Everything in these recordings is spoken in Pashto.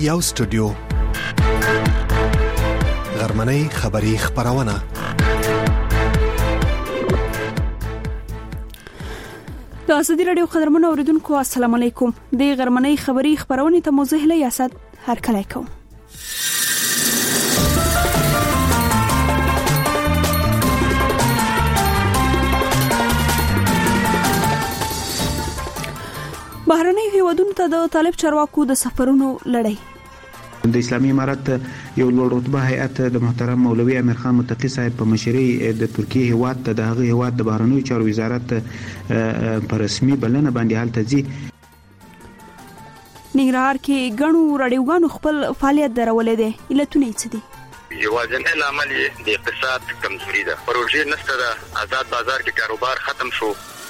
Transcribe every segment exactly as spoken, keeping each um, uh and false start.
یو سټوډیو غرمنۍ خبری خبرونه د ازادي رادیو خبرونه اوریدونکو السلام علیکم. د غرمنۍ خبری خبرونه ته موضوع له یاسد هر کله کوم. بهرنۍ هیوادونو ته د طالب چارواکو د سفرونو لړۍ. د اسلامي امارات یو لوړ رتبه هیئت د محترم مولوي امیر خان متقی صاحب په مشرۍ د ترکیه هیواد ته د هغه هیواد د بهرنیو چارو وزارت په رسمي بلنه باندې هلته ځي. ننګرهار کې ګڼو راډیوګانو خپل فعالیت درولې دي. علتونه څه دي؟ یوازینی عامل د اقتصاد کمزوري ده. پروژې نشته ده. آزاد بازار کې کاروبار ختم شو.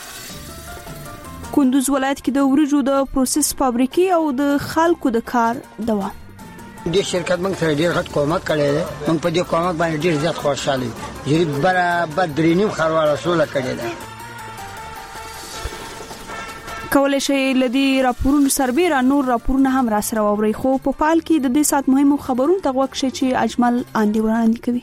کندوز ولایت کې د ورجو د پروسس فابریکې او د خلکو د کار دوام. د شرکت موږ سره ډیر غټ کومک کړی دی. موږ په دې کومک باندې ډیر زیات خوشاله یو. یی برابر درینیم خرواره سوله کړی دی. کولای شي لدی راپورونو سربېره نور راپورونه هم را سره ووري. خو په فعال کې د دې سات مهمو خبرونو ته وګورئ چې اجمل اندي وړاندې کوي.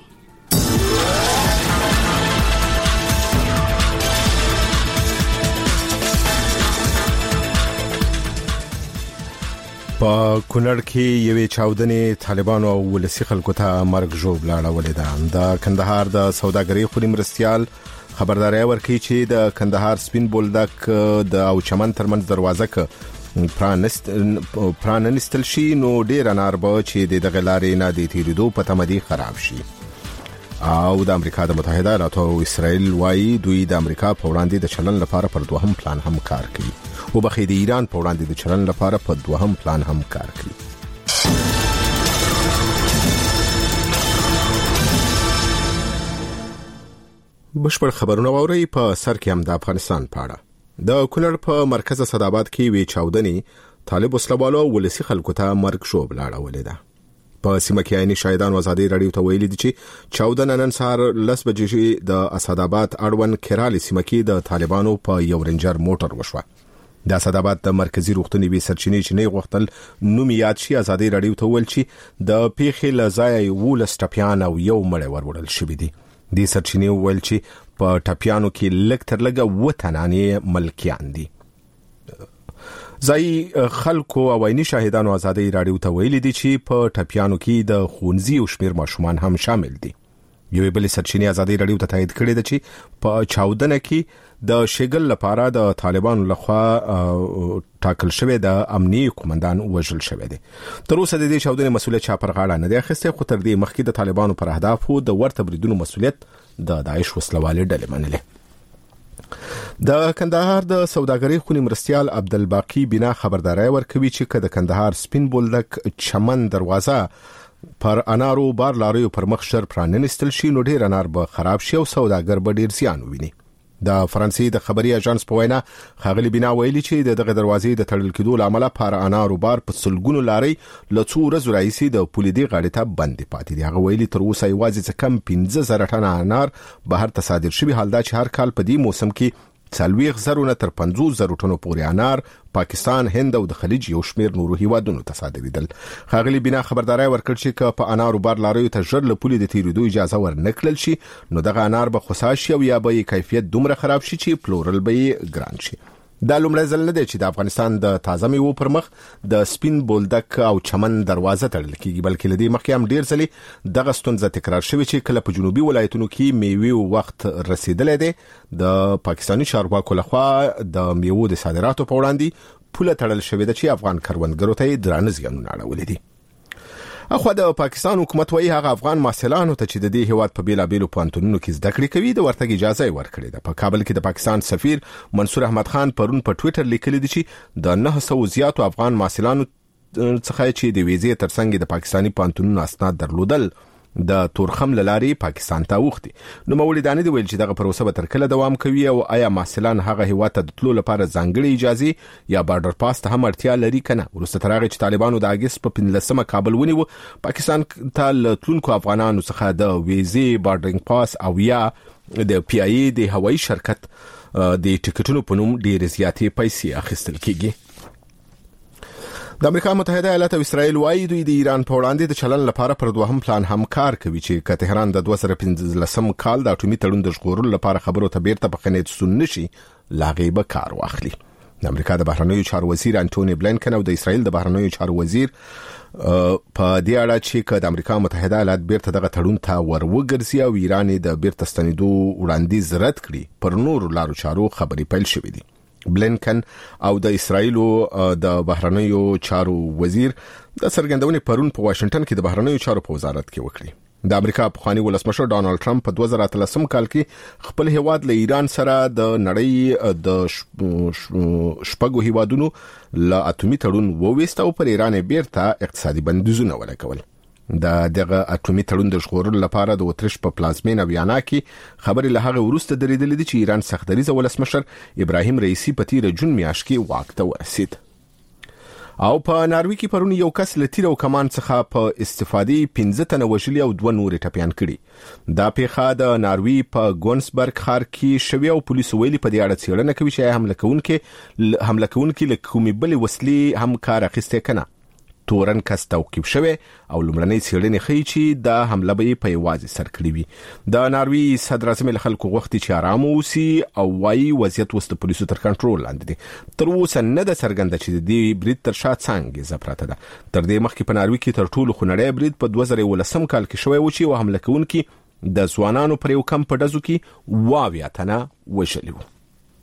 په کونړ کې یوې چاودنې طالبانو او ولسی خلکو ته مرګ ژوبل اړولې ده. د کندهار د سوداګرۍ خوري مرستيال خبرداري ورکړي چې د کندهار سپین بولدک د او چمن ترمنځ دروازه ک پرانست پرانستل شي نو ډیر انار به چې د غلارې نه د تیریدو په تمدي خراب شي. او د امریکا د متحده ایالاتو او اسرائیل وايي دوی د امریکا په وړاندې د چلن لپاره پر دوهم پلان هم کار کوي. او بخې د ایران په وړاندې د چلن لپاره په دوهم پلان هم کار کوي. بشپړ خبرونه ووري. په سر کې هم د افغانستان په اړه د کونړ په مرکز صداباد کې وی چاودنې طالب وسلوالو ولسی خلکو ته مرګ ژوبل اړولې ده. په سیمه کې عیني شاهدان ازادي رادیو ته ویلي دي چې چاودنه نن سهار لس بجې د اسداباد اړوند کرالی سیمه کې د طالبانو په یو رنجر موټر وشوه. د اسداباد د مرکزی روغتونی وی سرچینې چې نه غوښتل نوم یاد شي ازادي رادیو ته ویل چې د پیښې لزای ولس ټپیان او یو مړ وروړل شوې دي. د سرچینې ویل چې په ټپیانو کې لک تر لګه وتنانې ملکیان دي. ځای خلکو او عیني شاهدانو ازادي رادیو ته ویلي دي چې په ټپیانو کې د خونځي او شمیر ماشومان هم شامل دي. یو بل سرچینې ازادي رادیو ته تایید کړی دی چې په چاودنه کې د شګل لپاره د طالبانو لخوا ټاکل شوی د امنیتي قومندان وژل شوی دی. تر اوسه د دې چاودنې مسؤلیت چا پر غاړه نه دی اخیسته. خو تر دې مخکې د طالبانو پر اهدافو د ورته بریدونو مسؤلیت د داعش وسلوالې ډلې منلې. د کندهار د سوداګرۍ خونی مرستيال عبدالباقی بنا خبرداري ورکوي چې د کندهار سپین بولدک چمن دروازه پر انارو بار لاریو پر مخشر پراننستل شي نو ډیر انار به خراب شي او سوداګر به ډیر زیان وویني. د فرانسې د خبري اژانس په وینا خاغلی بنا ویلي چې دغه دروازې د تړل کېدو لامل پر انارو بار په سلګونو لاري لڅو ورځې راځي د پولیدي غاړې ته بند پاتې دي. هغه ویلي تر اوسه یوازې کم پنځه زره ټن انار بهر تصادر شوی. حال دا چې هر کال په دې موسم کې څلويخ زرونه تر پنځوس زره ټنو پورې انار پاکستان، هند او د خلیج یو شمیر نورو هیوادونو ته صادریدل. خاغلی بنا خبرداري ورکړ چې په انارو بار لاریو ته ژر له پولې د تیریدو اجازه ورنکړل شي نو دغه انار به خصاصي او یا به کیفیت دومره خراب شي چې پلورل به ګران شي. دا لومړی ځل نه دی چې د افغانستان د تازه میوو پر مخ د سپین بولدک او چمن دروازه تړل کیږي بلکې لدی مخکې هم ډیر ځلې دغه ستونزه تکرار شوې چې کله په جنوبي ولایتونو کې میوې وخت رسیدلې ده د پاکستاني چارواکو لخوا د میوو د صادراتو په وړاندې پوله تړل شوې ده چې افغان کروندګرو ته درانه زیانونه اړولې دي. اخو د پاکستان حکومت وايي هغه افغان محصلانو ته چې د دې هیواد په بیلا بیلو پانتونونو کې زده کړې کوي د ورتګ اجازه ورکړې ده. په کابل کې د پاکستان سفیر منصور احمد خان پرون په ټوئیټر لیکلی دی چې د نه سو زیاتو افغان محصلانو څخه چې د ویزې ترڅنګ د پاکستاني پانتونونو اسناد درلودل د تورخم لاري پاکستان ته وختي. نو مولیدانه دی ویل چې دغه پروسه به تر کله دوام کوي او آیا محصلان هغه هیواد ته د تلو لپاره ځانګړي اجازه یا بارډر پاس ته هم اړتیا لري کنه. ورسته ترغه چې طالبانو د اگست په پنځلسمه کابل ونیو پاکستان ته تلونکو افغانانو څخه د ویزې بارډرینګ پاس او یا د پی آی د هوایي شرکت د ټیکټونو په نوم ډېر زیاتې پیسې اخیستل کیږي. د امریکا متحده ایالات او اسرائیل وايي دوی د ایران په وړاندې د چلن لپاره پر دوهم پلان هم کار کوي چې که تهران د دوه زره پنځلسم کال د اټومي تړون د ژغورلو لپاره خبرو ته بیرته بخنې تسون نشي لاغي به کار واخلي. د امریکا د بهرنیو چارو وزیر انټونی بلینکن او د اسرائیل د بهرنیو چارو وزیر په دې اړه چې که د امریکا متحده ایالات بیرته دغه تړون ته وروګرځي او ایران د بیرته ستنېدو وړاندیز رد کړي پر نورو لارو چارو خبرې پیل شوې دي. بلینکن او د اسرائیل د بهرنیو چارو وزیر د څرګندونې پرون په واشنگټن کې د بهرنیو چارو په وزارت کې وکړي. د امریکا پخوانی ولسمشر ډانلډ ټرمپ په دوه زره اتلسم کال کې خپل هیواد له ایران سره د نړۍ د شپږو هیوادونو له اټومي تړون وويست او پر ایران بیرته اقتصادي بندیزونه ولګول. د دغه اټومي تړون د ژغورلو لپاره د اتریش په پلازمینه ویانا کې خبرې له هغه وروسته درېدلې دي چې ایران سختدریځ ولسمشر ابراهیم رئیسی په تیر جون میاشت کې واک ته ورسید. او په ناروی کې پرون یو کس له تیر او کمان څخه په استفادې پنځه تنه وژلي او دوه نور ټپيان کړي. دا پیښه د ناروی په ګونسبرګ ښار کې شوی او پولیسو ویلي په دې اړه څېړنه کوي چې حمله کوونکي حمله کوونکي له کومې بلې وسلې هم کار اخیسته کنه. تورن کس توقیف شوی او لومړنۍ څېړنې ښیي چې دا حمله به په یوازې سر کړې وي. د ناروی صدر اعظم له خلکو غوښتي چې آرام اوسي او وايي وضعیت وسط پولیسو تر کنټرول لاندې دی. تر اوسه نه ده څرګنده چې د دې برید تر شا څنګه زپراته ده. تر دې مخکې په ناروی کې تر ټولو خونړی برید په دوه زره ولسم کال کې شوی و چې حمله کوونکي د ځوانانو پر یو کم په ډزو کې واویا تنه وژلي وو.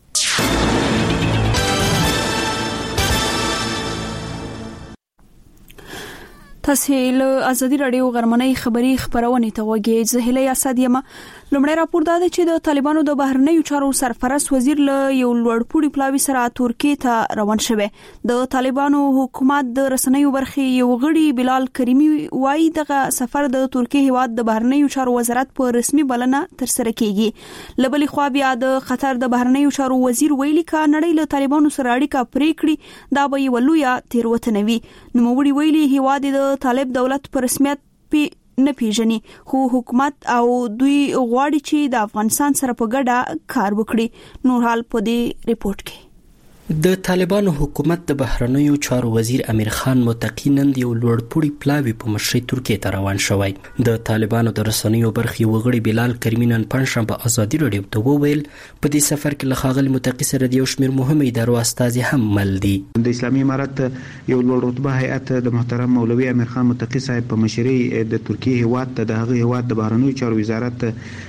تاسو له ازادي رادیو غرمنۍ خبری خبرونه ته وګورئ. زه هله اسد یم. لومړی راپور دا دی چې د طالبانو د بهرنیو چارو سرپرست وزیر له یو لوړپوړي پلاوي سره ترکیه ته روان شوی. د طالبانو حکومت د رسنیو برخې یو غړي بلال کریمی وايي دغه سفر د ترکیه هیواد د بهرنیو چارو وزارت په رسمي بلنه تر سره کیږي. لبلې خوا بیا د قطر د بهرنیو چارو وزیر ویلي کا نړۍ له طالبانو سره اړیکه پرې کړي دا به یو لوی تیروتنه وي. نو وړي ویلي هیواد د طالب دولت په رسمیت پی نه پیژني خو حکومت او دوی غواړي چې د افغانستان سره په ګډه کار وکړي. نور حال په دې ریپورت کې د طالبانو حکومت د بهرنیو چارو وزیر امیر خان متقی نن یو لوړپوړي پلاوي په مشرۍ ترکیه ته روان شوی. د طالبانو د رسنیو برخې وګړي بلال کریمی نن پنځشنبه ازادي رادیو ته وویل په دې سفر کې له ښاغلي متقی سره د یو شمېر مهمه ادارو استازي هم مل دي. د اسلامي امارت یو لوړ رتبه هیئت د محترم مولوي امیر خان متقی صاحب په مشرۍ د ترکیه هیواد ته د هغه هیواد د بهرنیو چارو وزارت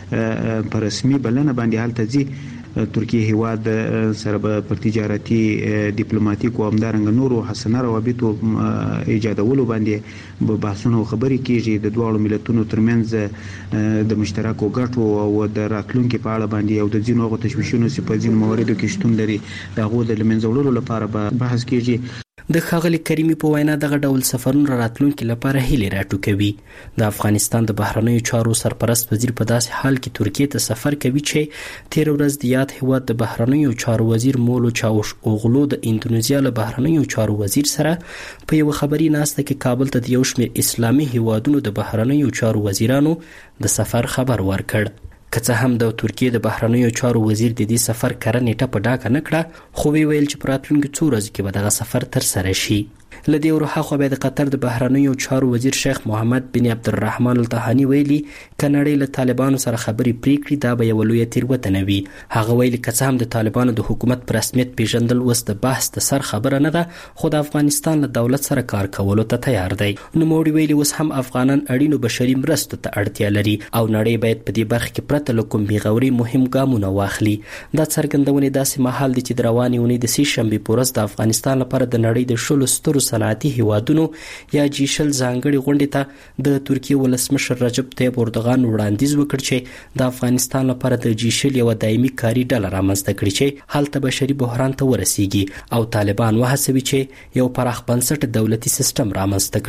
په رسمي بلنه باندې حالت ځي. ترکیه هیواد سره پر تجارتي ډیپلوماټیک او همدارنګ نورو حسنه روابط ایجادولو باندې بحثونه او خبرې کیږي. د دوه ملتونو ترمنځ د مشترکو ګټو او د راتلونکو په اړه باندې او د ځینو غو تشویشونو په ځینو مواردو کې شتون لري دغه د لمنځولو لپاره بحث کیږي. د ښاغلي کریمی په وینا دغه ډول سفرونه راتلونکي لپاره هیله راټوکوي. د افغانستان د بهرنیو چارو سرپرست وزیر په داسې حال کې ترکیه ته سفر کوي چې تیر ورځ د یاد هیواد د بهرنیو چارو وزیر مولو چاوش اوغلو د اندونیزیا له بهرنیو چارو وزیر سره په یو خبري ناسته کې کابل ته د یو شمېر اسلامي هیوادونو د بهرنیو چارو وزیرانو د سفر خبر ورکړ. که څه هم د ترکیه د بهرنیو چارو وزیر د دې سفر کړه نیټه په ډاګه نه کړه خو وی ویل چې په راتلونکو څو ورځو کې به دغه سفر تر سره شي. لدې ورخه خو به د قطر د بهرنیو چارو وزیر شیخ محمد بن عبدالرحمن الطحانی ویلي کنړی له طالبانو سره خبرې پریکړي دا به یو لوی تیروتنه وي. هغه ویلي که څه هم د طالبانو د حکومت پر رسمیت پیژندل وس د بحث د سر خبره نه ده خو د افغانستان له دولت سره کار کولو ته تیار دی. نو موړي ویلي وس هم افغانان اړینو بشري مرستو ته اړتیا لري او نړۍ باید په دې برخه کې پرته له کوم بیغوري مهم ګامونه واخلي. دا څرګندونه داسې مهال دي چې د روانې اونۍ د سې شنبې په ورځ د افغانستان لپاره د نړۍ د شلو سترو صنعتي هیوادونو یا جیشل ځانګړي غونډې ته د ترکیه ولسمشر رجب طیب اردوغان وړاندیز وکړ چې د افغانستان لپاره د جیشل یو دایمي کاري ډله رامنځته کړي چې هلته بشري بحران ته ورسیږي او طالبان وهڅوي چې یو پراخ بنسټ دولتي سیستم رامنځته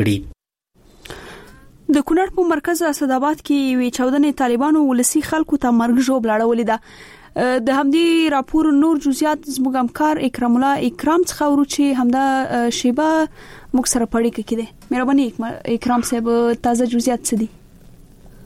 کړي. د کونړ په مرکز اسداباد کې وی چودنې طالبانو ولسی خلکو ته مرګ جوړ لاړولې ده. د همدې راپور نور جزئیات زموږ همکار اکرام الله اکرام څخه ورو چې همدا شیبه موږ سره پړی کې دي. مهرباني اکرام صاحب تازه جزئیات څه دي؟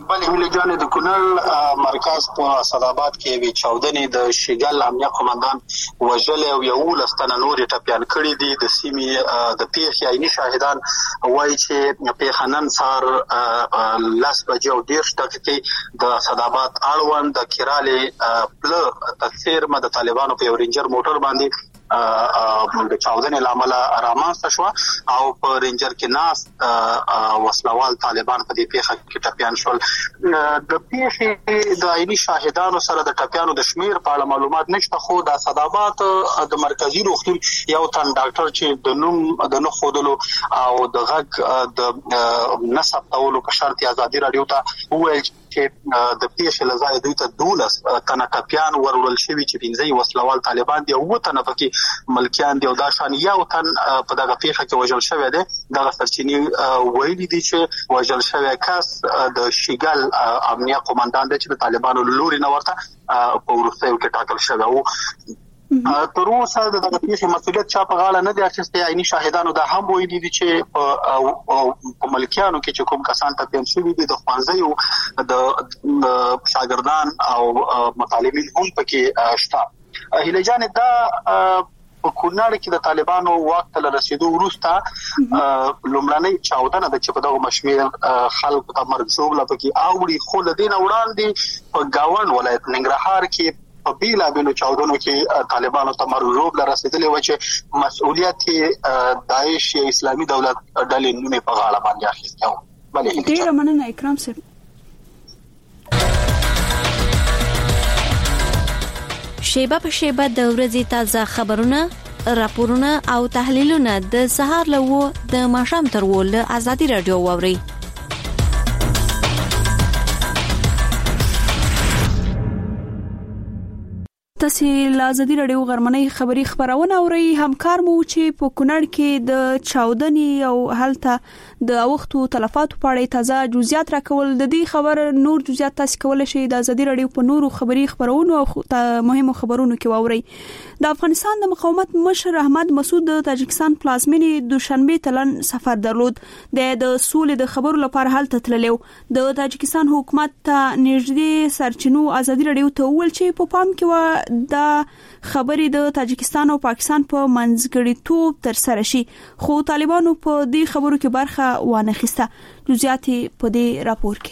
بلې هیله جان د کونړ مرکز په اسداباد کې وی چاودنې د شګل امنیه قومندان وژل او یو لستنه نور ټپيان کړي دي. د سیمې د پیښې عیني شاهدان وایي چې پیښنن سار لاس بجو ډیر دقیقې د اسداباد اړوند د کیراله پل تفسیر مده طالبانو په رینجر موټر باندې د چاودنې لامل رامنځته شو او په رینجر کې ناس وسلوال طالبان په دې پیښه کې ټپيان شول. د پیښې د عیني شاهدانو سره د ټپيانو د شمیر په اړه معلومات نشته، خو د اسداباد د مرکزی روغتون یو تن ډاکټر چې د نوم د نو خودلو او د غږ د نسب تولو په شرط ازادي رادیو ته وویل چې د پیښې لزای دوی ته دولس تنه ټپيان ورول شوی چې پنځه وسلوال طالبان دی او تنه پکې ملکیان دی او دا شان یو تن په دغه پیښه کې وژل شوی دی. دغه سرچینی ویلي دي چې وژل شوی کس د شګل امنیه قومندان دی چې د طالبانو لوري نه ورته په ورسېو کې ټاکل شوی او تر اوسه د دغه پیښې مسؤلیت چا په غاړه نه دی اخیستی. عیني شاهدانو دا هم ویلي دي چې په ملکیانو کې چې کوم کسان ټپيان شوي دي د ښوونځیو د شاګردان او مطالبین هم پکې شته. هیله جان دا په کونړ کې د طالبانو واک ته رسیدو وروسته لومړنۍ چاودنه د چې په دغه مشمیر خلکو ته مرګ ژوبله پکې اوړي، خو له دې نه وړاندې په گاوند ولایت ننګرهار کې په بیلا بیلو چاودنو کې طالبانو ته مرګ ژوبله رسیدلې و چې مسؤلیت یې داعش یا اسلامي دولت ډلې نومې په غاړه باندې اخیستی و. ډېره مننه اکرام صاحب. شیبه په شیبه د ورځې تازه خبرونه، راپورونه او تحلیلونه د سهار له و د ماښام تر و له ازادي رادیو واورئ. تاسو له ازادي رادیو غرمنۍ خبری خبرونه اورئ. همکار مو چې په کونړ کې د چاودنې او هلته د وختو تلفاتو په اړه تازه جزئیات راکول. د دې خبر نور جزئیات تاسو کولای شئ د ازادي رادیو په نورو خبری خبرونو او مهمو خبرونو کې واورئ. د افغانستان د مقاومت مشر احمد مسعود د تاجکستان پلازمینې دوشنبه تلن سفر درلود. د د سولې د خبرو لپاره هلته تللیو. د تاجکستان حکومت ته نږدې سرچینو ازادي رادیو ته ویل چې په پام کې و دا خبرې د تاجکستان او پاکستان په منځګړیتوب تر سره شي، خو طالبانو په دې خبرو کې برخه وانه خسته. جزئیات په دې راپور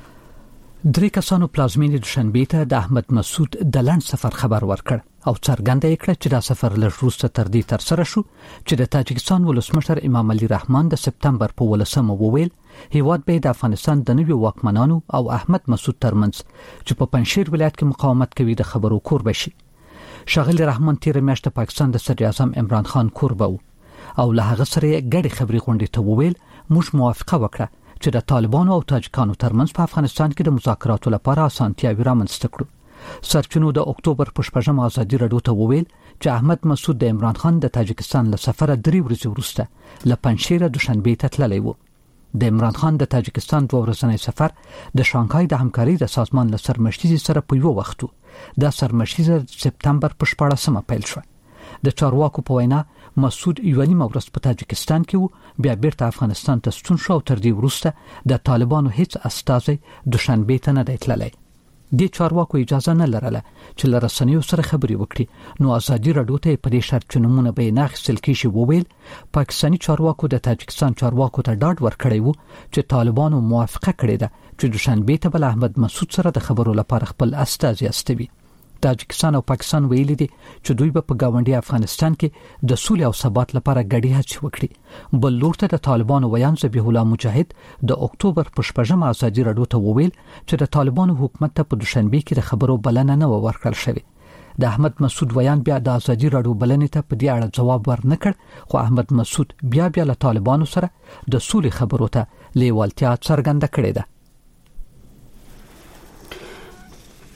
کې. درې کسانو پلازمینې دوشنبه ته د احمد مسعود د لند سفر خبر ورکړ او څرګنده کړه چې دا سفر له روسته تر دې تر سره شو چې د تاجکستان ولسمشر امام علي رحمان د سپتمبر په ولسمه وویل هیواد به د افغانستان د نویو واکمنانو او احمد مسعود ترمنځ چې په پنځشیر ولایت کې مقاومت کوي د خبرو کور بشي. شاغلی رحمان تیر میاشت پاکستان د صدر اعظم عمران خان کور بو او له هغه سره ګډي خبري غونډې ته وویل موږ موافقه وکړه چې د طالبانو او تاجکانو ترمنځ په افغانستان کې د مذاکراتو لپاره اسانتیاوې رامنځته کړو. سرچینو د اکتوبر په شپږمه ازادي رادیو ته وویل چې احمد مسعود د عمران خان د تاجکستان له سفر درې ورځې وروسته له پنځشیر دوشنبه ته تللی و. د عمران خان د تاجکستان دوه ورځنی سفر د شانګهای د همکاري د سازمان له سرمشتي سره په یو وخت د سرمشتي د سپتمبر په شپږمه پیل شو. د چارواکو په وینا مسعود یو نیمه ورځ په تاجکستان کې و، بیا بیرته افغانستان ته ستون شو او تر دې وروسته د طالبانو هیڅ استازی دوشنبه ته نه دی تللی. د چارواکو اجازه نه لرله چې له رسنیو سره خبري وکړي، نو ازادي رادیو ته په دې شرط چې نمونه به نه اخیستل کیږي وویل پاکستاني چارواکو د تاجکستان چارواکو ته ډاډ ورکړی وو چې طالبانو موافقه کړې ده چې دوشنبه ته بل احمد مسعود سره د خبرو لپاره خپل استازي استوي. تاجکستان او پاکستان ویلي دي چې دوی به په گاونډي افغانستان کې د سولې او ثبات لپاره ګډي هڅې وکړي. بل لور ته د طالبانو ویان ذبیح الله مجاهد د اکتوبر په شپږمه ازادي رادیو ته وویل چې د طالبانو حکومت ته په دوشنبه کې د خبرو بلنه نه ورکړل شوې. د احمد مسعود ویان بیا د ازادي رادیو بلنې ته په دې اړه جواب ورنکړ، خو احمد مسعود بیا بیا له طالبانو سره د سولې خبرو ته لیوالتیا څرګنده کړې ده.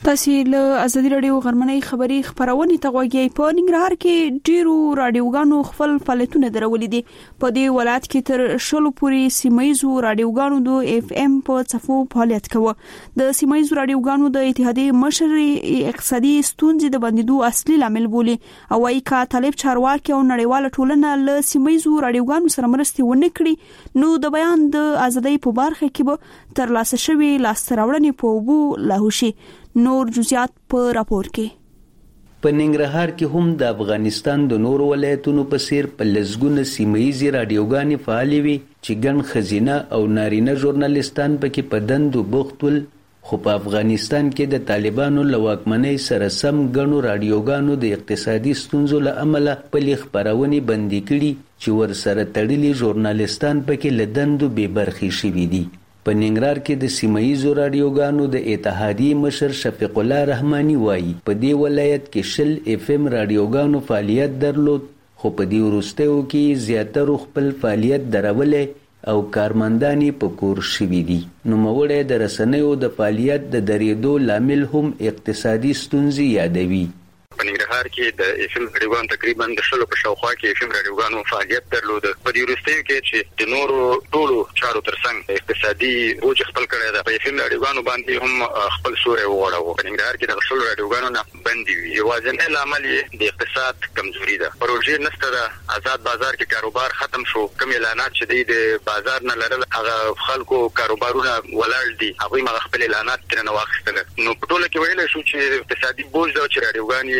تاسو له ازادي رادیو غرمنۍ خبری خبرونه ته غوږی. په ننګرهار کې ډیرو رادیوګانو خپل فعالیتونه درولې دي. په دې ولایت کې تر شلو پورې سیمایزو رادیوګانو د اف ام په صفو فعالیت کوي. د سیمایزو رادیوګانو د اتحادیې مشر اقتصادي ستونزې د بندیدو اصلي لامل بولي او وايي کا طالب چارواکي او نړیواله ټولنه له سیمایزو رادیوګانو سره مرسته ونه کړي نو د بیان د ازادۍ په برخه کې به تر لاسه شوی لاستراوړنې په وبو لاهوشي. نور جزئیات په راپور کې. په ننګرهار کې هم د افغانستان د نور ولایتونو په څیر په لزګونه سیمایي رادیوګانې فعالې وي چې ګڼ خزینه او نارینه ژورنالیستان پکې په دندو بوخت ول. خو په افغانستان کې د طالبانو له واکمنۍ سره سم ګڼو رادیوګانو د اقتصادي ستونزو له امله خپلې خپرونې بندي کړي چې ورسره تړلي ژورنالیستان پکې له دندو بې برخې شوي دي. په ننګرهار کې د سیمایي رادیوګانو د اتحادیې مشر شفیق الله رحماني وایي په دې ولایت کې شل اف ام رادیوګانو فعالیت درلود خو په دې وروستیو کې زیاتره خپل فعالیت درولې او کارمندانې په کور شوي دي. نوموړی د رسنیو د فعالیت د درېدو لامل هم اقتصادي ستونزې یادوي. په ننګرهار کې د اف ام رادیوګانو تقریبا د شلو په شاوخوا کې اف ام رادیوګانو فعالیت درلود. په دې وروستیو کې چې د نورو ټولو چارو ترڅنګ اقتصادي بوج خپل کړی دی په اف ام رادیوګانو باندې هم خپل سوری وغوړاوه. په ننګرهار کې د شلو رادیوګانو نه بندي وي. یوازینی لامل یې د اقتصاد کمزوري ده. پروژې نشته ده. آزاد بازار کې کاروبار ختم شو. کوم اعلانات چې د بازار نه لرل هغه خلکو کاروبارونه ولاړ دي. هغوی مغه خپل اعلانات ترنه واخیستل. نو په ټوله کې ویل شو چې اقتصادي بوج ده چې رادیوګانې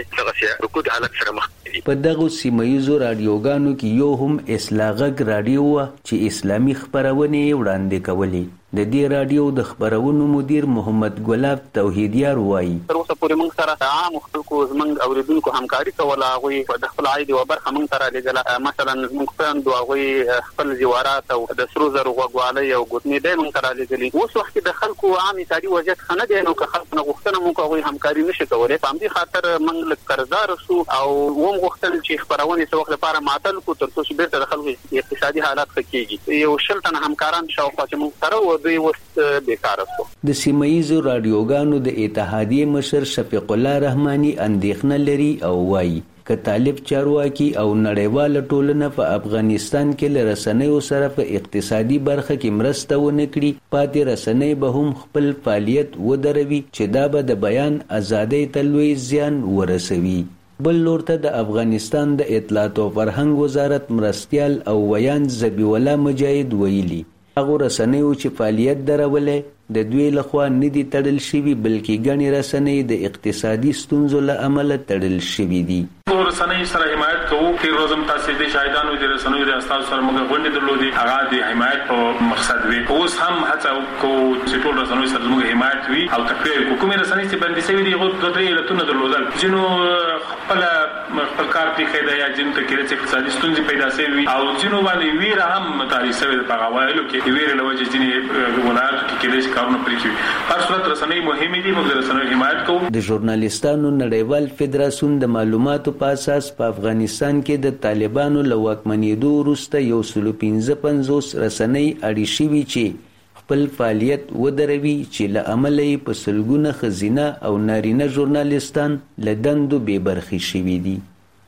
په دغه سیمایي رادیوګانو کې یو هم اصلاح غږ رادیو چې اسلامي خبرونه وړاندې کولې. د دې رادیو د خبرونو مدیر محمد ګلاب توحیدیار وایي تر اوسه پورې موږ سره عام خلکو زموږ اوریدونکو همکاري کوله. هغوی د خپل عاید او برخه موږ سره لګله. مثلا موږ پاند هغوی خپل زیوارات او د سرو زرو غوغوالي او ګوتنې د موږ سره لګلې. اوس وخت د خلکو عام اقتصادي وضعیت خنه دی نو که خلک نه غوښتنه موږ هغوی همکاري نشي کولای. په همدې خاطر موږ لږ قرضدار شو او ووم غوښتل چې خبرونه څه وخت لپاره معطل کو تر څو چې بیرته د خلکو اقتصادي حالات ښه کیږي. یو شل تنه همکاران شاوخوا چې موږ سره و دوی اوس بیکاره شو. د سیمایي رادیوګانو د اتحادیې مشر شفیق الله رحماني اندېښنه لري او وایي که طالب چارواکي او نړیواله ټولنه په افغانستان کې له رسنیو سره په اقتصادي برخه کې مرسته ونه کړي پاتې رسنۍ به هم خپل فعالیت ودروي چې دا به د بیان ازادۍ ته لوی زیان ورسوي. بل لور ته د افغانستان د اطلاعات او فرهنګ وزارت مرستیال او ویان ذبیح الله مجاهد ویلي هغه رسنیو چې فعالیت درولې د دوی لخوا نه دي تړل شوي بلکې ګڼې رسنۍ د اقتصادي ستونزو له امله تړل شوي دي. رسنۍ سره حمایت کوو. تیر ورځ هم تاسې د شاهدانو د رسنیو د استازو سره موږ غونډې درلودې. هغه د حمایت په مقصد وي. اوس هم هڅه کوو چې ټول رسنیو سره زموږ حمایت وي او تقریر کوو. کومې رسنۍ چې بندي شوي دي هغو دوه درې علتونه درلودل. ځینو خپله خپل کار پرېښی دی یا ځینو ته کېدای شي اقتصادي ستونزې پیدا شوي وي او ځینو باندې ویره هم تاریخ شوې ده. په هغه ویلو کې د ویرې له وجې ځینې ولایاتو کې کېدای شي کارونه پرې شوي. هر صورت رسنۍ مهمې دي. موږ د رسنیو حمایت کوو. د ژورنالیستانو نړیوال فدراسیون د معلوماتو په اساس په افغانستان کې د طالبانو له واکمنېدو وروسته یو سلو پنځه پنځوس رسنۍ اړې شوي چې خپل فعالیت ودروي چې له امله یې په سلګونه ښځینه او نارینه ژورنالیستان له دندو بې برخې شوي دي.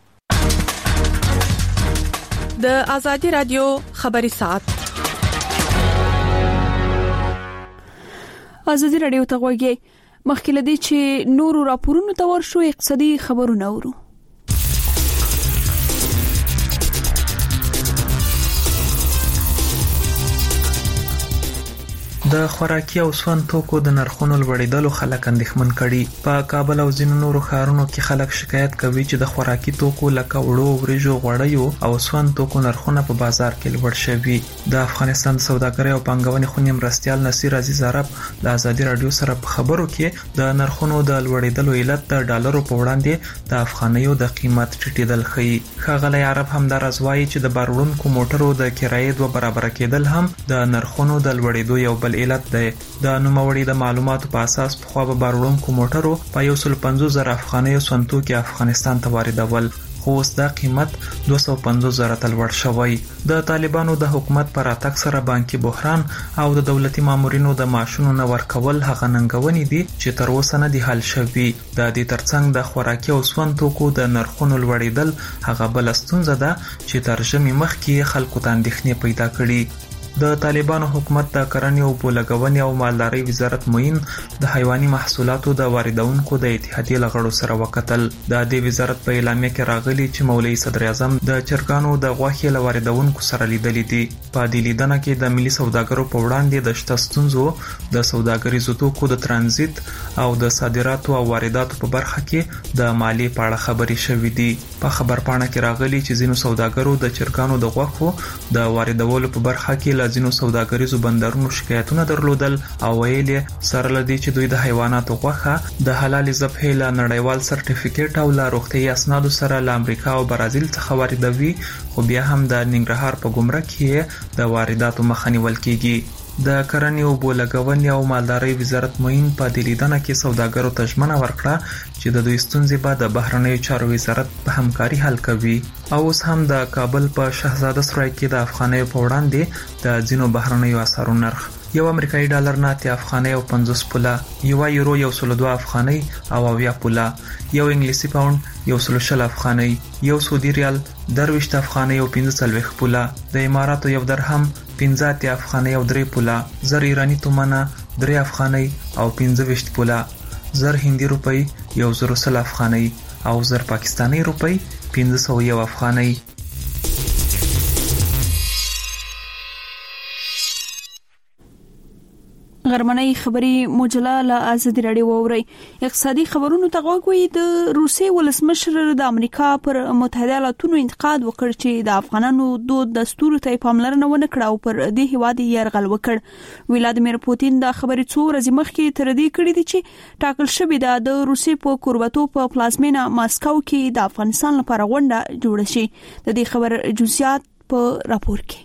د ازادي رادیو خبري ساعت. ازادي رادیو ته غوږی. مخکې لدی چې نورو راپورونو ته ورشو اقتصادي خبرونه اورو. د خوراکي او سون توکو د نرخونو لوړېدلو خلک اندېښمن کړي. په کابل او ځینو نورو ښارونو کې خلک شکایت کوي چې د خوراکي توکو لکه وړو وریجو غوړیو او سون توکو نرخونه په بازار کې لوړ شوي. د افغانستان د سوداګرۍ او پانګونې خونې مرستیال نصیر عزیز عرب د ازادي رادیو سره په خبرو کې د نرخونو د لوړېدلو علت د ډالرو په وړاندې د افغانیو د قیمت ټیټېدل ښیي. ښاغلی عرب همداراز وایي چې د بار وړونکو موټرو د کرایې دوه برابره کېدل هم د نرخونو د لوړېدو یو بل علت دی. د نوموړي د معلوماتو په اساس پخوا به بار وړونکو موټرو په یو سل پنځوس زره افغانیو سون توکي افغانستان ته واردول. خو اوس دا قیمت دوه سوه پنځوس زره ته لوړ شوی. د طالبانو د حکومت پر اتک سره بانکي بحران او د دولتي مامورینو د معاشونو نه ورکول هغه ننګونې دي چې تر اوسه نه دي حل شوي. د دې ترڅنګ د خوراکي او سون توکو د نرخونو لوړېدل هغه بل ستونزه ده چې تر ژمي مخکې خلکو ته اندېښنې پیدا کړي. د طالبانو حکومت د کرنې او بولګونې او مالدارۍ وزارت معین د حیواني محصولاتو د واردونکو د اتحادیې لغړو سره وکتل. د دې وزارت په اعلامیه کې راغلي چې مولوي صدر اعظم د چرګانو د غوښې له واردونکو سره لیدلې دي. په دې لیدنه کې د ملي سوداګرو په وړاندې د شته ستونزو د سوداګریزو توکو د ترانزیت او د صادراتو او وارداتو په برخه کې د مالیې په اړه خبرې شوې دي. په خبرپاڼه کې راغلي چې ځینو سوداګرو د چرګانو د غوښو د واردولو په برخه کې ځینو سوداګریزو بندرونو شکایتونه درلودل او ویل سره لدی چې دوی د حیواناتو غوښه د حلال ذبح له نړیوال سرټیفیکیټ او له روغتي اسنادو سره له امریکا او برازیل څخه واردوي، خو بیا هم د ننګرهار په ګمرک کې د وارداتو مخه نیول کیږي. د کرنې او بولګونې او مالدارۍ وزارت معین په دې لیدنه کې سوداګرو ته ژمنه ورکړه چې د دوی ستونزې به د بهرنیو چارو وزارت په همکاري حل کوي. او اوس هم د کابل په شهزاده سرای کې د افغانیو په وړاندې د ځینو بهرنیو اسعارو نرخ یو امریکایي ډالر نه اتیا افغانۍ او پنځوس پوله، یو یورو یو سل دوه افغانۍ او اویا پوله، یو انګلیسي پاوند یو سل شل افغانۍ، یو سعودي ریال درویشت افغانۍ او پنځه څلوېښت پوله، د اماراتو یو درهم پنځه اتیا افغانۍ او درې پوله، زر ایرانی تومنه درې افغانۍ او پنځه ویشت پوله، زر هندي روپۍ یو زر سل افغانۍ او زر پاکستاني روپۍ پنځه سوه یو افغانۍ. غرمنۍ خبري مجله له ازادي راډیو ووري. اقتصادي خبرونو ته غوږی. د روسي ولسمشر د امریکا پر متحده ایالاتونو انتقاد وکړ چې د افغانانو دود دستور ته پاملرنه ونه کړه او پر دې هواد یې يرغل وکړ. ولادیمیر پوتین د خبري څو ورځې مخکې تر دې کړې دي چې ټاکل شوی د د روسي په کوربتو په پلازمینه ماسکو کې د افغانستان لپاره غونډه جوړه شي. د دې خبر جزئیات په راپور کې.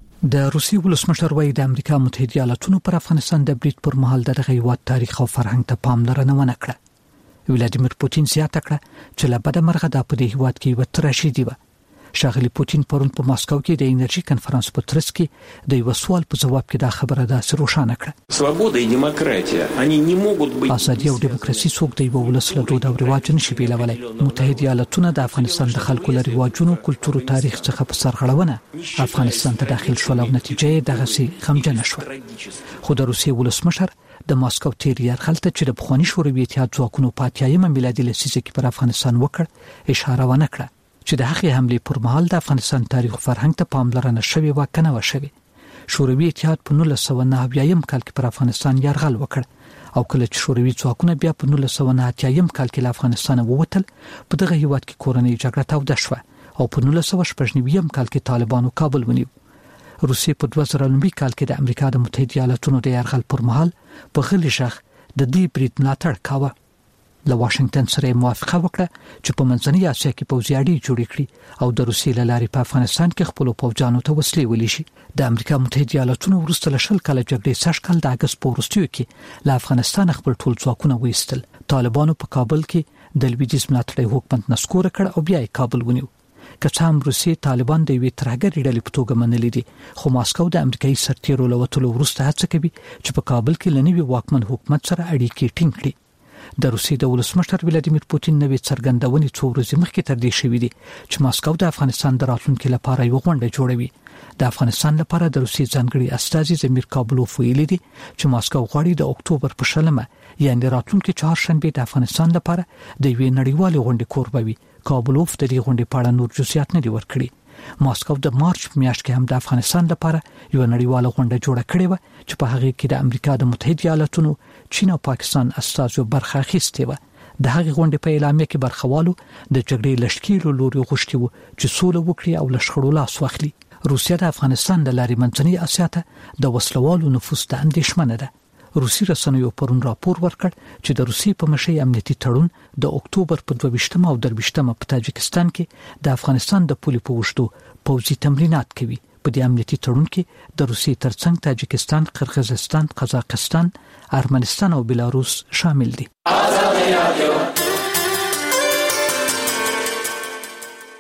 د روسي ولسمشر وایي د امریکا متحده ایالاتونو پر افغانستان د برید پر مهال د هیواد تاریخ او فرهنګ ته پاملرنه ونه کړه. ولادیمیر پوتین زیاته کړه چې له بده مرغه د په دې هیواد کې یو تراشیدي و. شاغلی پوتین پرون په ماسکو کې د انرژي کانفرنس په ترڅ کې د یو سوال په جواب کې دا خبره ده روښانه کړه. سوبوده او دیموکراتیا они не могут быть. ازادي او دیموکراسي څوک د یو ولس له دود او رواجونو شي بیلولای. متحده ایالاتونه د افغانستان د خلکو له رواجونو، کلتور او تاریخ څخه په سرغړونه افغانستان ته داخل شول او نتیجه دغه سي غمجن شو. خو د روسي ولسمشر د ماسکو تیر یرغل ته چې د بخوانی شوروي اتحاد ځواکونو په اتیایم میلادي لسیزه کې پر افغانستان وکړ اشاره ونه کړه چې د هغې حمله پر مهال د افغانستان تاریخ او فرهنګ ته پاملرنه شوې و کنه و شوې. شوروي اتحاد په نولس سوه نهه اویایم کال کې پر افغانستان یرغل وکړ او کله چې شوروي ځواکونه بیا په نولس سوه نهه اتیایم کال کې له افغانستان ووتل، په دغه هیواد کې کورنۍ جګړه توده شوه او په نولس سوه شپږ نوي کال کې طالبانو کابل ونیو. روسي په دوه زره لومړي کال کې د امریکا د متحده ایالاتونو د یرغل پر مهال په غلي شخ د دې برید ملاتړ کاوه. له واشنگټن سره موافقه وکړه چې په منځنۍ اسیا کې پوځي اړیکې جوړې کړي او د روسیې له لارې په افغانستان کې خپل پوځیانو ته وسلې ولېشي. د امریکا متحده ایالاتونو وروسته له شل کال جګړې سږ کال د اگست په وروستیو کې له افغانستان خپل ټول ځواکونه وایستل. طالبانو په کابل کې د لویدیځ ملاتړي حکومت نسکور کړ او بیا یې کابل ونیو. که څه هم روسي طالبان د یوې ترهګرې ډلې په توګه منلي دي، خو ماسکو د امریکایي سرتیرو له وتلو وروسته هڅه کوي چې په کابل کې له نوي واکمن حکومت سره اړیکې ټینګ کړي. د روسي د ولسمشر ولادیمیر پوتین نوې څرګندونې څو ورځې مخکې تر دې شوې دي چې ماسکو د افغانستان د راتلونکو لپاره یو غونډه جوړوي. د افغانستان لپاره د روسي ځانګړي استازي زمیر کابلوف ویلي دي چې ماسکو غواړي د اکتوبر په شلمه یعنی راتلونکو چهارشنبه د افغانستان لپاره د یوې نړیوالې غونډې کوربوي. کابلوف د دې غونډې په اړه نور جزئیات نه دي ورکړي. ماسکو د مارچ میاشت کې هم د افغانستان لپاره یو نړیواله غونډه جوړه کړې و چې په هغه کې د امریکا د متحده ایالاتونو، چین او پاکستان استازو برخه اخیستې و. د هغې غونډې په اعلامیه کې برخوالو د جګړې لشکېلو لوري غوښتي وو چې سوله وکړي او له شخړو لاس واخلي. روسیه د افغانستان د لارې منځنۍ اسیا ته د وسلوالو نفوذ ته اندېښمنه ده. روسي رسنیو پرون راپور ورکړ چې د روسي په مشرۍ امنیتي تړون د اکتوبر په دوه ویشتمه او درې ویشتمه په تاجکستان کې د افغانستان د پولې په وشتو پوځي تمرینات کوي. په دې امنیتي تړون کې د روسي ترڅنګ تاجکستان، قرغیزستان، قزاقستان، ارمنستان او بلاروس شامل دي.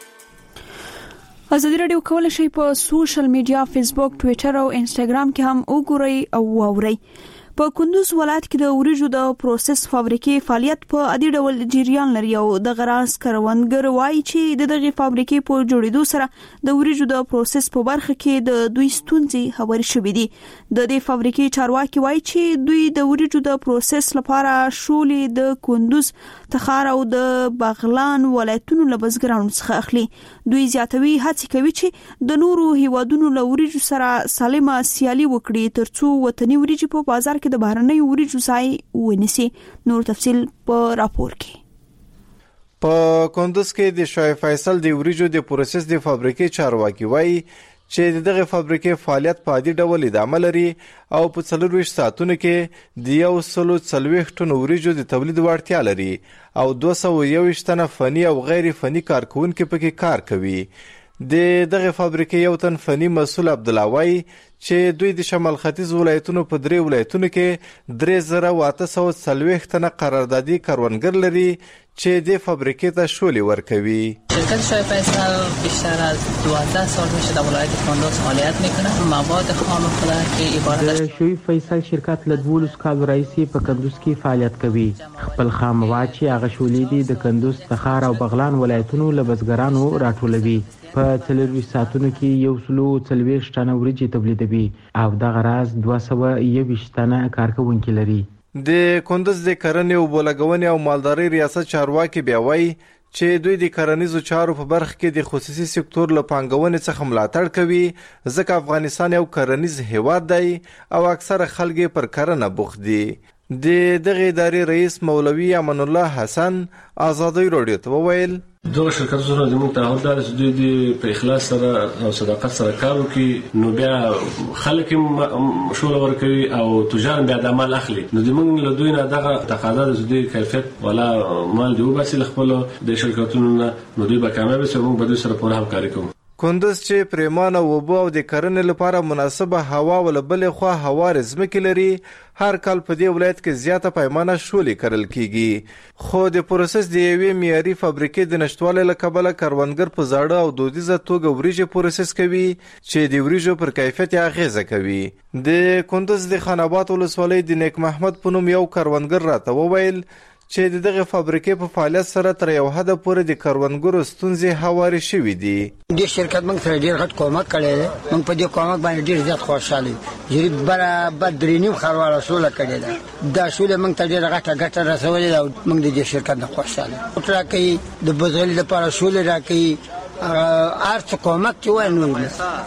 ازادي رادیو کول شي په سوشل میډیا فیسبوک ټوئیټر او انسټاګرام کې هم وګورئ او واورئ. په کندوز ولایت کې د وریجو د پروسس فابریکې فعالیت په عادي ډول جریان لري او د غراس کروندګر وایي چې د دغه فابریکې په جوړېدو سره د وریجو د پروسس په برخه کې د دوی ستونزې هواري شوې دي. د دې فابریکې چارواکي وایي چې دوی د وریجو د پروسس لپاره شولې د کندوز، تخار او د بغلان ولایتونو له بزګرانو څخه اخلي. دوی زیاتوي هڅه کوي چې د نورو هیوادونو له وریجو سره سالمه سیالي وکړي ترڅو وطني وریجې په بازار د بهرنۍ وریجو ځای ونیسي. نور تفصیل په راپور کې. په کندوز کې د شاه فیصل د وریجو د پروسس د فابریکې چارواکي وایي چې دغه فابریکې فعالیت په عادي ډول ادامه لري او په څلور ویشت ساعتونو کې د یو سلو څلوېښت ټن وریجو د تولید وړتیا لري او دوه سوه یوویشت تنه فني او غیر فني کارکونکي پکې کار کوي. د دغه فابریکې یو تن فني مسؤل عبدالله وایي چې دوی د شمال ختیځ ولایتونو په درې ولایتونو کې درې زره و اته سوه څلوېښت تنه قراردادي کروندګر لري چې د فابریکې ته شولې ورکوي. شرکت شاه فیصل بیشتر از دوازده سال میشه در ولایت کندوز فعالیت میکنه. مواد خام خودش که عبارت از شاه فیصل شرکت له دولس کالو راهیسې په کندوز کې فعالیت کوي. خپل خام مواد چې هغه شولې دي د کندوز، تخار او بغلان ولایتونو له بزګرانو راټولوي. په څلور ویشت ساعتونو کې یو سلو څلوېښت ټنه وریجې تولیدوي او دغه راز دوه سوه یوویشت تنه کارکوونکي لري. د کندوز د کرنې او بولګونې او مالدارۍ ریاست چارواکي بیا وایي چې دوی د کرنیزو چارو په برخه کې د خصوصي سکتور له پانګونې څخه ملاتړ کوي ځکه افغانستان یو کرنیز هیواد دی او اکثره خلک پر کرنه بوخت دي. د دغه ادارې رئیس مولوي امان الله حسن آزادۍ رادیو ته وویل دغه شرکت سره زموږ تعهد دا چې دوی د په اخلاص سره او صداقت سره کار وکړي نو بیا خلک شوله ورکوي او تجار بیا د مال اخلي. نو زموږ له دوی نه دغه تقاضا د دوی کیفیت ولا مال دی وباسي له خپل د شرکتونو نه نو دوی به کامیاب شي. موږ به دوی سره پوره همکاري کوو. کندوز چې پریمانه وبو او د کرنې لپاره مناسبه هوا ول بلې خوا هوار ځمکې لري، هر کال په دې ولایت کې زیاته پیمانه شولې کرل کیږي. خو د پروسس د یوې معیاري فابریکې د نشټوالي له کبله کروندګر په زاړه او دودیزه توګه وریجې پروسس کوي چې د وریجو پر کیفیت اغیزه کوي. د کندوز د خان آباد ولسوالۍ د نیک محمد په نوم یو کروندګر راته وویل چې دغه فابریکې په فعالیت سره تر یو حد پورې د کروندګرو ستونزې هواري شوې دي. د شرکت موږ سره ډیر غټ کومک کړی دی. موږ په دې کومک باندې ډیر زیات خوشاله یو. یی برابر درې نیم خرواره سوله کړی ده. دا سوله موږ ته ډیر غټه ګټه رسولې ده او موږ د دې شرکت نه خوشاله. تر کې د بزګر لپاره سوله راکې ارڅ کومک چې وای نو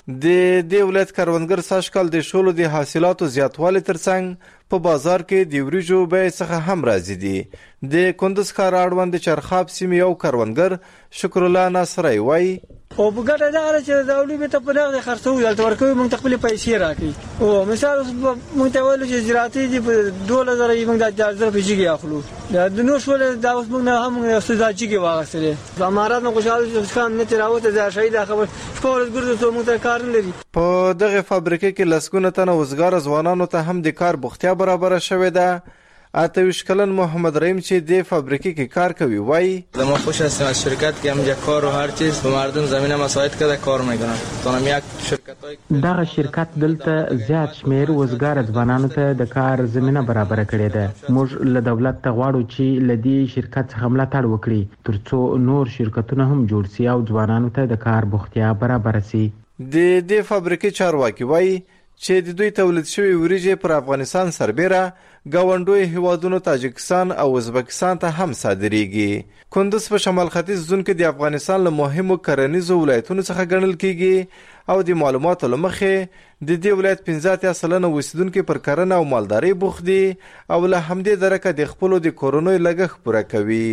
د دې ولایت کروندګر ساشکل د شولو د حاصلاتو زیاتوالی ترڅنګ په بازار کې د وریجو بیې څخه هم راځي دي. د کندوز ښار اړوند د چرخاب سیمې یو کروندګر شکر الله ناصری وایي او په ګټه دا چې د اولي ته په دغه خرڅو دلته ورکوي موږ خپل پیسې راکړي. او مثال موږ ته ویل چې زراعتي دي په دوه زره موږ د اجازه پیږي اخلو. د نو شول دا اوس موږ نه هم استادجی کې واغسته. امارات نو خوشاله چې خام نه تراوته ځا شهید خبر خپل ګرځو ته موږ ته کار نه لري. په دغه فابریکې کې لسګونه تنه وزګار ځوانانو ته هم د کار بوختیا برابر شوې ده. اته ویشت کلن محمد رحیم چې د فابریکې کې کار کوي وایي ما خوش هستم از شرکت که همینجا کار و هر چیز به مردم زمینه مساعد کرده کار میکنن. تونم یک شرکت دغه شرکت دلته زیات شمیر وزګار ځوانانو ته د کار زمینه برابر کړې ده. موږ له دولت ته غواړو چې له دې شرکت څخه ملاتړ وکړي ترڅو نور شرکتونه هم جوړ شي او ځوانانو ته د کار بوختیا برابر شي. د دې فابریکې چارواکي وایي چې د دوی تولید شوی وریجې پر افغانستان سربیره ګاونډوي هیوادونو تاجکستان او ازبکستان ته هم صادریږي. کندوز په شمال ختیځ زون کې د افغانستان له مهمو کرنیزو ولایتونو څخه ګڼل کیږي او د معلوماتو له مخې د دې ولایت پنځه اتیا سلنه اوسیدونکي پر کرنه او مالدارۍ بوخت دي او له همدې درکه د خپلو د کورنیو لګښت پوره کوي.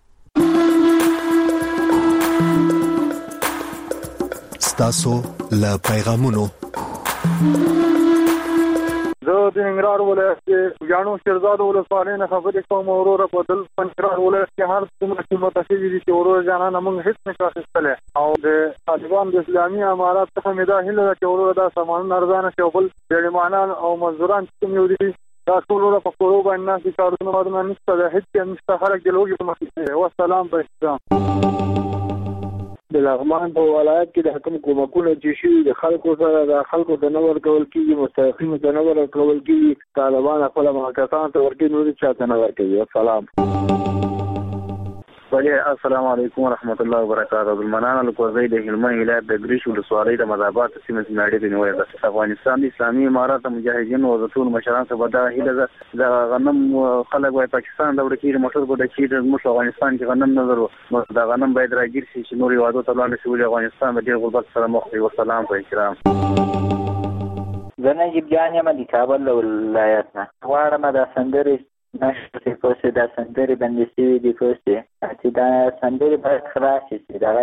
ستاسو له پیغامونو زه د ننګرهار ولایت کې یانو شیرزاد ولسوالۍ نه خبرې کوم. وروره په دل ننګرهار ولایت کې هر څومره قیمته شوي دي چې وروره جانانه موږ هېڅ نشو اخیستلی او د طالبان د اسلامي امارات څخه مې دا هیله ده چې وروره دا سامانونه ارزانه شي او بل ډېرمانان او مزدوران چې کوم یو دي دا ټول وروره په کورو باندې ناست دي. کارونه وارونه نشته ده، هېڅ یې نشته، خلک د لوږې په مخ کې. والسلام په احترام. د لغمان په ولایت کې د حکم کومکونه چې شي د خلکو سره د خلکو د نور کول کېږي مستحقین د نور کول کېږي طالبان خپل مؤسسات ورکې نور چاته نه ورکوي. السلام السلام علیکم ورحمت الله وبرکاته. المنان القوزی د هلمند ولایت د ګریش ولسوالۍ د مذابات سیمه سیماړي د نیوي د افغانستان د اسلامي امارات مجاهدین او د ټول مشران څخه بدا هیله د غنم خلک وای پاکستان د وړکې موټر کو د چې د افغانستان کې غنم نظر نو د غنم باید راګیر شي چې نور یوادو ته لاندې شي افغانستان د غربت سره مخ وي. والسلام علیکم. زنه جان یم د کابل ولایت نه غواړم د سندري نشته کوسه د سندري باندې سوي دي کوسه چې دا سندري باید خلاص شي. دا